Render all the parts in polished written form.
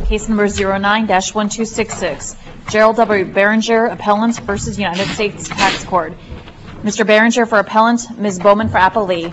Case number 09-1266. Gerald W. Berenger, Appellant versus United States Tax Court. Mr. Berenger for Appellant, Ms. Bowman for Appellee.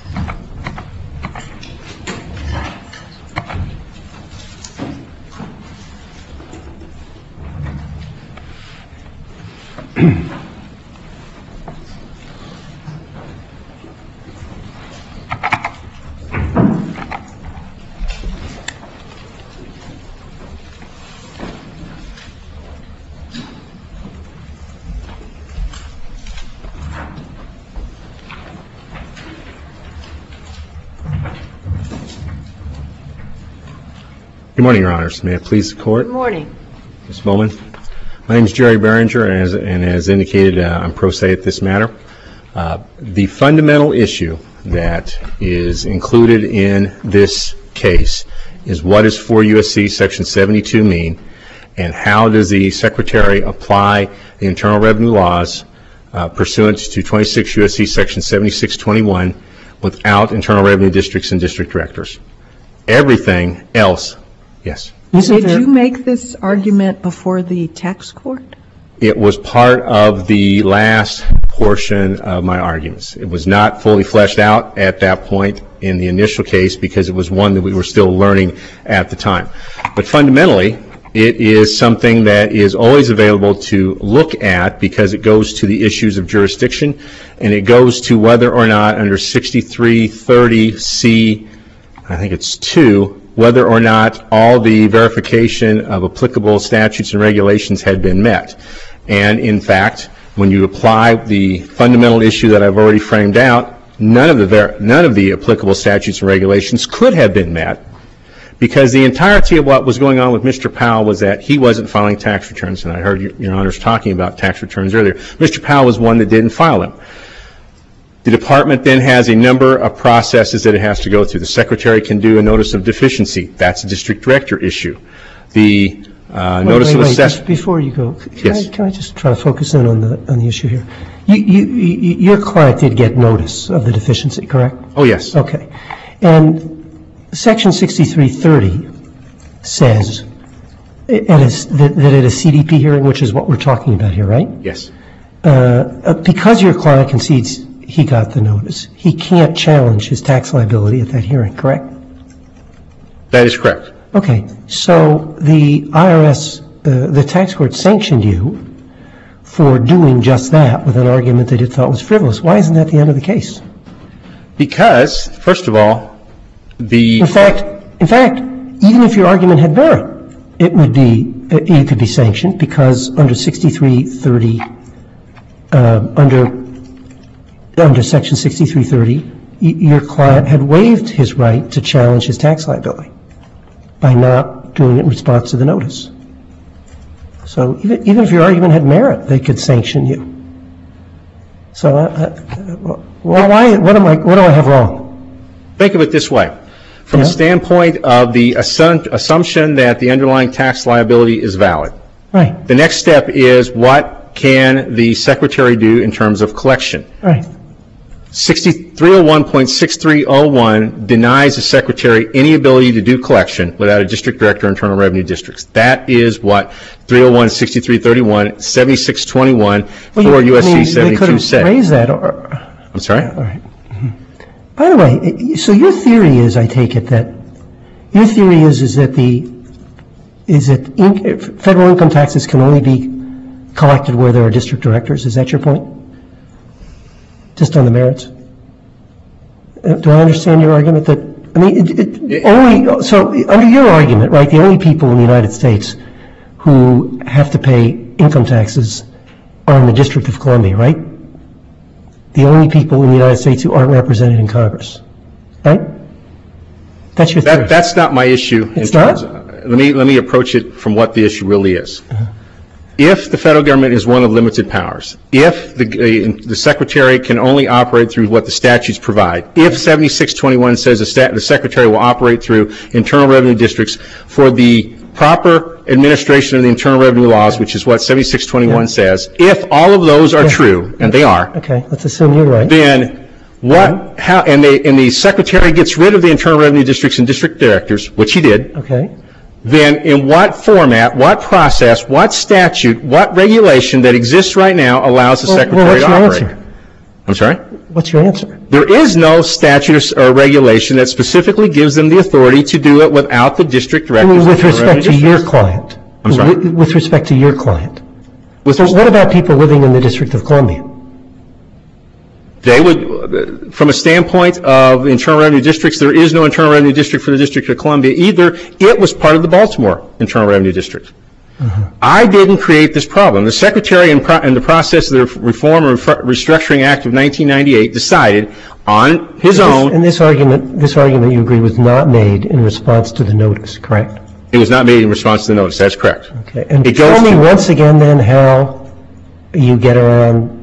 Good morning, Your Honors. May it please the Court? Good morning. Ms. Bowman. My name is Jerry Berenger, and as indicated, I'm pro se at this matter. The fundamental issue that is included in this case is what does 4 U.S.C. Section 72 mean, and how does the Secretary apply the Internal Revenue laws pursuant to 26 U.S.C. Section 7621 without Internal Revenue districts and district directors. Everything else. Yes. Did you make this argument before the tax court? It was part of the last portion of my arguments. It was not fully fleshed out at that point in the initial case because it was one that we were still learning at the time. But fundamentally, it is something that is always available to look at because it goes to the issues of jurisdiction, and it goes to whether or not under 6330C, I think it's 2, whether or not all the verification of applicable statutes and regulations had been met. And in fact, when you apply the fundamental issue that I've already framed out, none of the applicable statutes and regulations could have been met because the entirety of what was going on with Mr. Powell was that he wasn't filing tax returns. And I heard Your Honors talking about tax returns earlier. Mr. Powell was one that didn't file them. The Department then has a number of processes that it has to go through. The Secretary can do a notice of deficiency. That's a district director issue. The notice of assessment. Before you go, yes. Can I just try to focus in on the issue here? Your client did get notice of the deficiency, correct? Oh, yes. Okay. And Section 6330 says that at a CDP hearing, which is what we're talking about here, right? Yes. Because your client concedes he got the notice, he can't challenge his tax liability at that hearing, correct? That is correct. Okay. So the IRS, the tax court sanctioned you for doing just that with an argument that it thought was frivolous. Why isn't that the end of the case? Because, first of all, In fact, even if your argument had merit, it would be, you could be sanctioned because under 6330, under Section 6330, your client had waived his right to challenge his tax liability by not doing it in response to the notice. So even if your argument had merit, they could sanction you. So what do I have wrong? Think of it this way. From the standpoint of the assumption that the underlying tax liability is valid, right. The next step is what can the Secretary do in terms of collection? Right. 301.6301 denies the Secretary any ability to do collection without a district director or internal revenue districts. That is what 301.6331, 7621, 4 U.S.C. 72 said. They could raise that. I'm sorry? All right. By the way, so your theory is, I take it, that your theory is that federal income taxes can only be collected where there are district directors. Is that your point? Just on the merits? Do I understand your argument that, I mean, so under your argument, right, the only people in the United States who have to pay income taxes are in the District of Columbia, right? The only people in the United States who aren't represented in Congress, right? That's your theory. That's not my issue. It's not? Let me approach it from what the issue really is. If the federal government is one of limited powers, if the Secretary can only operate through what the statutes provide, if 7621 says the Secretary will operate through internal revenue districts for the proper administration of the internal revenue laws, which is what 7621 says, if all of those are true, and they are, okay, let's assume you're right. Then and the Secretary gets rid of the internal revenue districts and district directors, which he did. Okay. then in what format, what process, what statute, what regulation that exists right now allows the Secretary to operate? What's your answer? I'm sorry? What's your answer? There is no statute or regulation that specifically gives them the authority to do it without the district directors. With respect to your client. I'm sorry? With respect to your client. What about people living in the District of Columbia? They would, from a standpoint of Internal Revenue Districts, there is no Internal Revenue District for the District of Columbia either. It was part of the Baltimore Internal Revenue District. I didn't create this problem. The Secretary, in the process of the Reform and Restructuring Act of 1998, decided on his own. And this argument, you agree, was not made in response to the notice, correct? It was not made in response to the notice. That's correct. Okay. And tell me once again then how you get around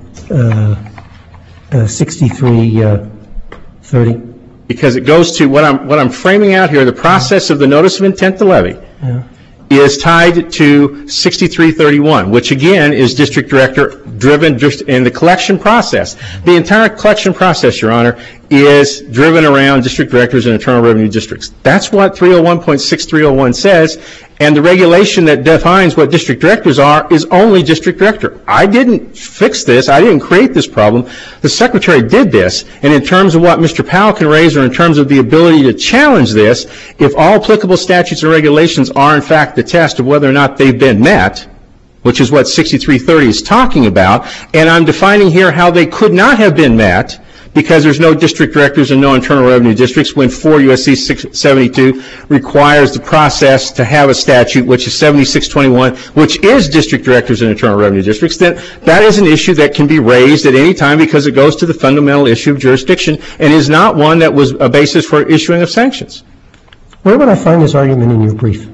6330. Because it goes to what I'm framing out here, the process of the Notice of Intent to Levy is tied to 6331, which again is district director driven just in the collection process. The entire collection process, Your Honor, is driven around district directors and Internal Revenue Districts. That's what 301.6301 says, and the regulation that defines what district directors are is only district director. I didn't fix this. I didn't create this problem. The Secretary did this, and in terms of what Mr. Powell can raise or in terms of the ability to challenge this, if all applicable statutes and regulations are in fact the test of whether or not they've been met, which is what 6330 is talking about, and I'm defining here how they could not have been met because there's no district directors and no Internal Revenue Districts when 4 U.S.C. 672 requires the process to have a statute, which is 7621, which is district directors and Internal Revenue Districts, then that is an issue that can be raised at any time because it goes to the fundamental issue of jurisdiction and is not one that was a basis for issuing of sanctions. Where would I find this argument in your brief?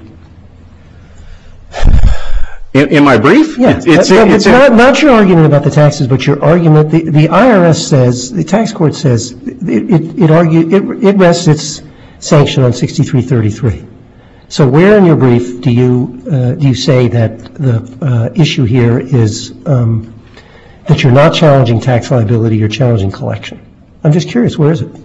In my brief? Yes. It's not your argument about the taxes, but your argument. The IRS says, the tax court says, it rests its sanction on 6333. So where in your brief do you say that the issue here is that you're not challenging tax liability, you're challenging collection? I'm just curious, where is it?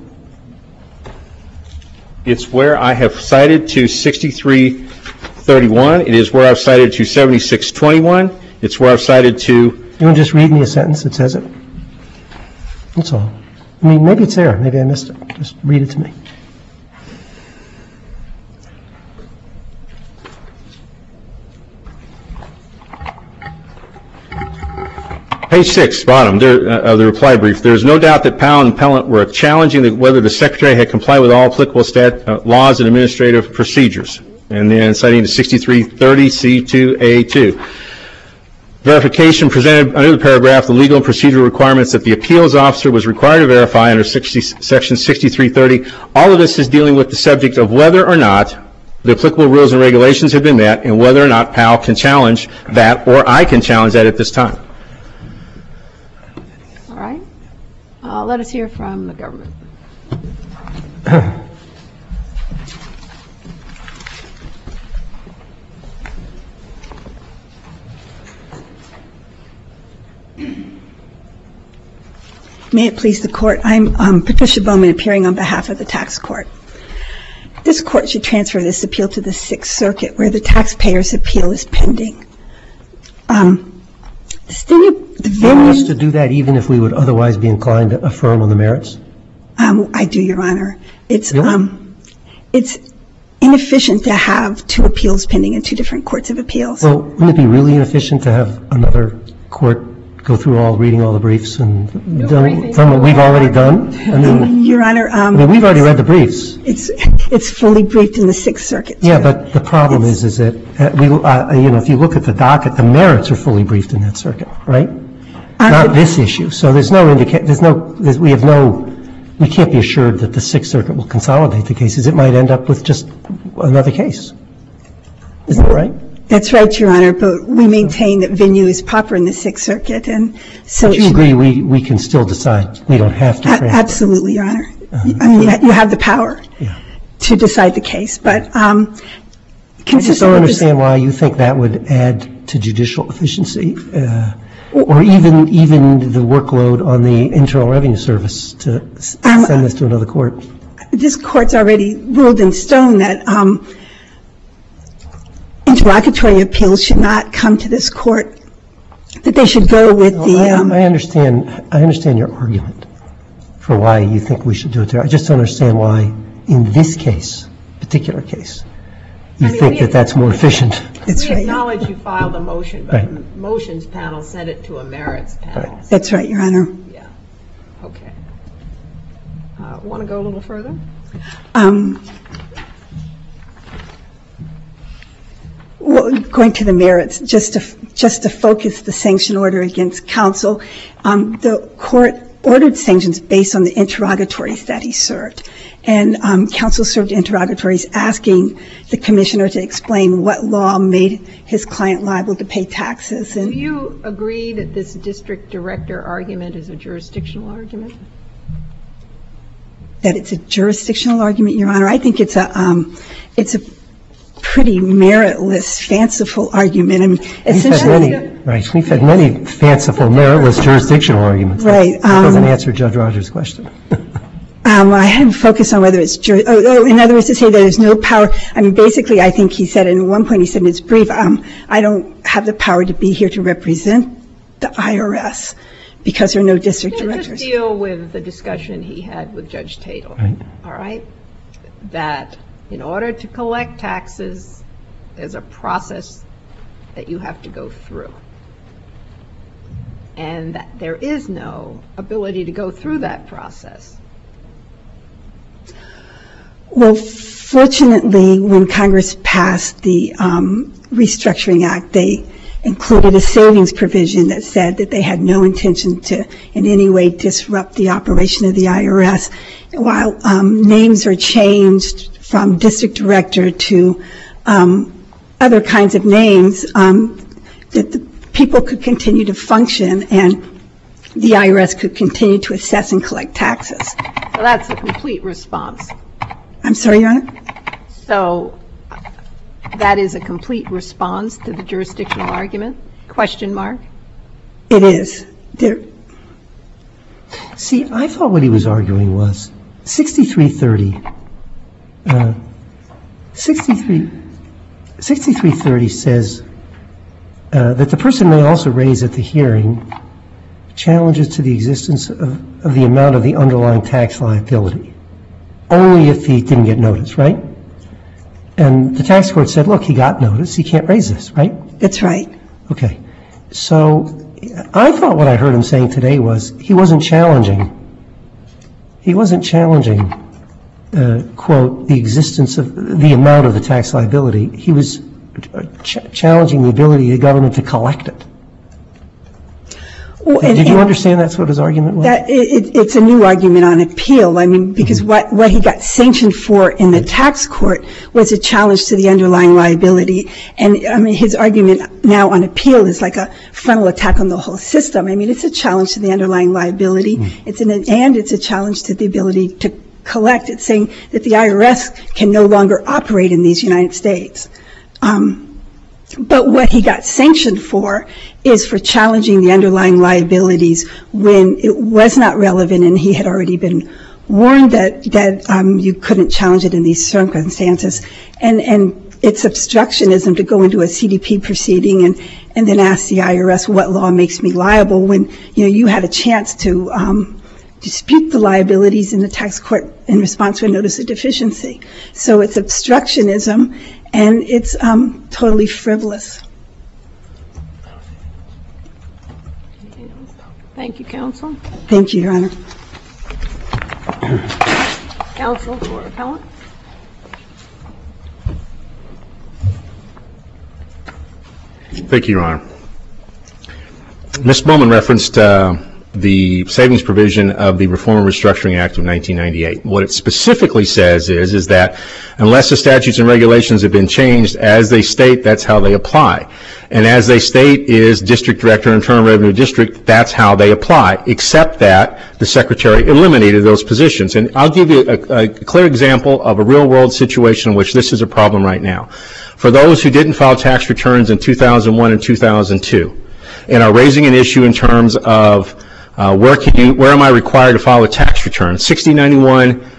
It's where I have cited to 6331. It is where I've cited to 7621. It's where I've cited to... You want to just read me a sentence that says it? That's all. I mean, maybe it's there. Maybe I missed it. Just read it to me. Page 6, bottom, of the reply brief. There is no doubt that Powell and Pellant were challenging whether the Secretary had complied with all applicable laws and administrative procedures. And then citing to 6330C2A2. Verification presented under the paragraph the legal and procedural requirements that the appeals officer was required to verify under section 6330. All of this is dealing with the subject of whether or not the applicable rules and regulations have been met and whether or not Powell can challenge that or I can challenge that at this time. All right. Let us hear from the government. May it please the Court. I'm Patricia Bowman, appearing on behalf of the tax court. This court should transfer this appeal to the Sixth Circuit, where the taxpayer's appeal is pending. Do you want us to do that even if we would otherwise be inclined to affirm on the merits? I do, Your Honor. It's really? It's inefficient to have two appeals pending in two different courts of appeals. Well, wouldn't it be really inefficient to have another court go through reading all the briefs and done what we've already done? I mean, Your Honor, we've already read the briefs. It's fully briefed in the Sixth Circuit. Yeah, but the problem is that if you look at the docket, the merits are fully briefed in that circuit, right? Not this issue. So there's no we can't be assured that the Sixth Circuit will consolidate the cases. It might end up with just another case. Isn't that right? That's right, Your Honor, but we maintain that venue is proper in the Sixth Circuit, and so... But you agree we can still decide. We don't have to transfer. Absolutely, Your Honor. I mean, you have the power to decide the case, but I just don't understand why you think that would add to judicial efficiency or even the workload on the Internal Revenue Service to send this to another court. This court's already ruled in stone that interlocutory appeals should not come to this court, that they should go with I understand your argument for why you think we should do it there. I just don't understand why, in this case, particular case, you think that that's more efficient. That's We right. acknowledge you filed a motion, but Right. the motions panel sent it to a merits panel. Right. That's right, Your Honor. Yeah, okay. Want to go a little further? Well, going to the merits, just to focus the sanction order against counsel, the court ordered sanctions based on the interrogatories that he served. And counsel served interrogatories asking the commissioner to explain what law made his client liable to pay taxes. Do And you agree that this district director argument is a jurisdictional argument? that it's a jurisdictional argument, Your Honor. I think it's a pretty meritless, fanciful argument. I mean, essentially, We've had many fanciful, meritless jurisdictional arguments. Right, That doesn't answer Judge Rogers' question. I hadn't focused on whether it's in other words, to say that there's no power. I mean, basically, I think he said, and at one point he said in his brief, I don't have the power to be here to represent the IRS because there are no district directors. Just deal with the discussion he had with Judge Tatel. Right. All right? That in order to collect taxes, there's a process that you have to go through. And that there is no ability to go through that process. Well, fortunately, when Congress passed the Restructuring Act, they included a savings provision that said that they had no intention to in any way disrupt the operation of the IRS. While names are changed from district director to other kinds of names, that the people could continue to function and the IRS could continue to assess and collect taxes. So that's a complete response. I'm sorry, Your Honor? So that is a complete response to the jurisdictional argument? Question mark? It is. See, I thought what he was arguing was 6330 says that the person may also raise at the hearing challenges to the existence of the amount of the underlying tax liability, only if he didn't get notice, right? And the tax court said, look, he got notice, he can't raise this, right? That's right. Okay. So I thought what I heard him saying today was he wasn't challenging, quote, the existence of the amount of the tax liability. He was challenging the ability of the government to collect it. Well, Did you understand that's what his argument was? It's a new argument on appeal. I mean, because what he got sanctioned for in the tax court was a challenge to the underlying liability. And, I mean, his argument now on appeal is like a frontal attack on the whole system. I mean, it's a challenge to the underlying liability. And it's a challenge to the ability to collect. It's saying that the IRS can no longer operate in these United States. But what he got sanctioned for is for challenging the underlying liabilities when it was not relevant and he had already been warned that you couldn't challenge it in these circumstances. And it's obstructionism to go into a CDP proceeding and then ask the IRS what law makes me liable when, you know, you had a chance to dispute the liabilities in the tax court in response to a notice of deficiency. So it's obstructionism, and it's totally frivolous. Thank you, counsel. Thank you, Your Honor. Counsel for appellant. Thank you, Your Honor. Ms. Bowman referenced the savings provision of the Reform and Restructuring Act of 1998. What it specifically says is that unless the statutes and regulations have been changed, as they state, that's how they apply. And as they state is District Director, Internal Revenue District, that's how they apply, except that the Secretary eliminated those positions. And I'll give you a clear example of a real-world situation in which this is a problem right now. For those who didn't file tax returns in 2001 and 2002 and are raising an issue in terms of where am I required to file a tax return?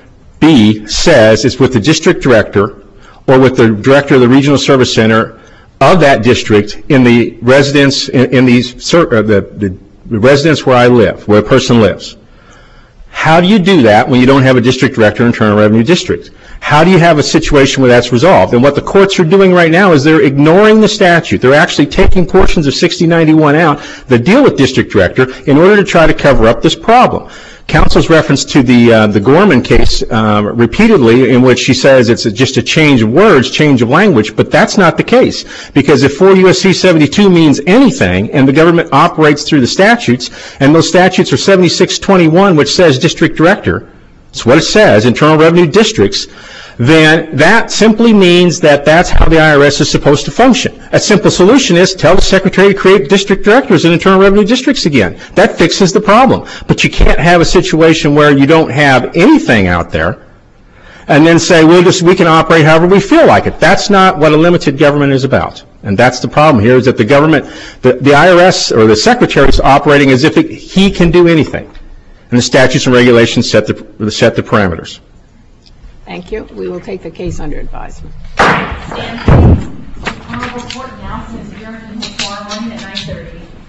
6091B says it's with the district director or with the director of the regional service center of that district in the residence, in the residence where I live, where a person lives. How do you do that when you don't have a district director in Internal Revenue District? How do you have a situation where that's resolved? And what the courts are doing right now is they're ignoring the statute. They're actually taking portions of 6091 out that deal with district director in order to try to cover up this problem. Counsel's reference to the Gorman case repeatedly, in which she says it's just a change of words, change of language, but that's not the case. Because if 4 U.S.C. 72 means anything, and the government operates through the statutes, and those statutes are 7621, which says district director, it's what it says, Internal Revenue Districts, then that simply means that that's how the IRS is supposed to function. A simple solution is tell the Secretary to create district directors in Internal Revenue Districts again. That fixes the problem. But you can't have a situation where you don't have anything out there and then say, we can operate however we feel like it. That's not what a limited government is about. And that's the problem here, is that the government, the IRS or the Secretary is operating as if he can do anything. And the statutes and regulations set the parameters. Thank you. We will take the case under advisement. Stand please. Honorable Court now stands adjourned until tomorrow morning at 9:30.